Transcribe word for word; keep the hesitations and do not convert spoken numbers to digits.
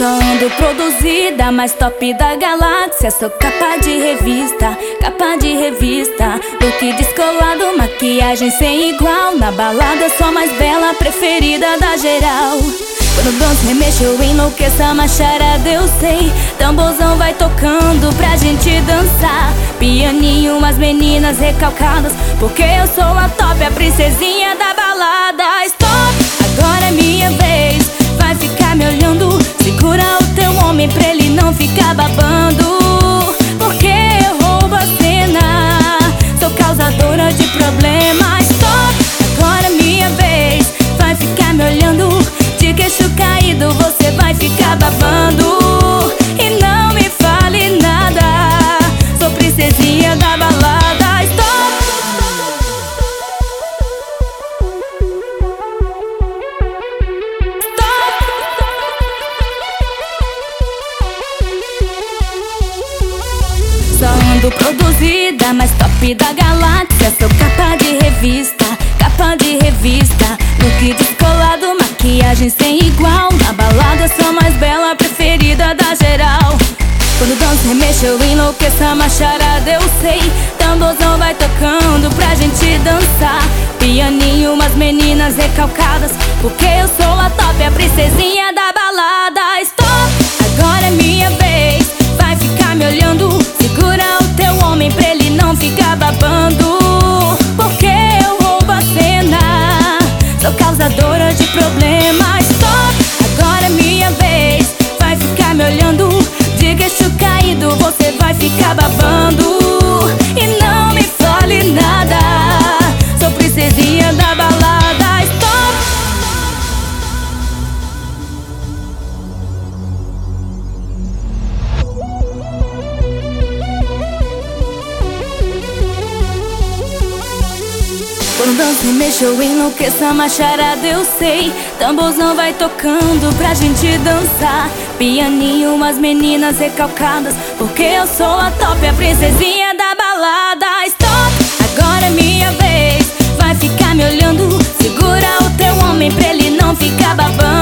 Só ando produzida, mais top da galáxia. Sou capa de revista, capa de revista. Look descolado, maquiagem sem igual. Na balada sou mais bela, preferida da geral. Quando o dance remexe eu enlouqueço, a macharada eu sei. Tamborzão vai tocando pra gente dançar. Pianinho, umas meninas recalcadas, porque eu sou a top, a princesinha da balada. Stop, agora é minha vez. Vai ficar me olhando, segura o teu homem pra ele não ficar babando, porque eu roubo a cena, sou causadora de problemas. Stop, agora é minha vez. Vai ficar me olhando, de queixo caído você vai ficar babando. E não me fale nada, sou princesinha da balada. Stop. Só ando produzida, mais top da galáxia. Sou capa de revista, capa de revista. Look descolado, maquiagem sem igual. Na balada sou mais bela, preferida da geral. Quando o dance remexe eu enlouqueço, a macharada eu sei. Tamborzão vai tocando pra gente dançar. Pianinho, umas meninas recalcadas, porque eu sou a top, a princesinha da balada. Stop, agora é minha vez. Vai ficar me olhando, segura o teu homem pra ele não ficar babando, porque eu roubo a cena, sou causadora de problemas. Stop, agora é minha vez. Vai ficar me olhando, de queixo caído você vai ficar babando. E não me fale nada, sou princesinha da balada. Stop. Quando o dance mexe eu enlouqueço, a macharada eu sei. Tamborzão vai tocando pra gente dançar. Pianinho, umas meninas recalcadas, porque eu sou a top, a princesinha da balada. Stop, agora é minha vez. Vai ficar me olhando, segura o teu homem pra ele não ficar babando.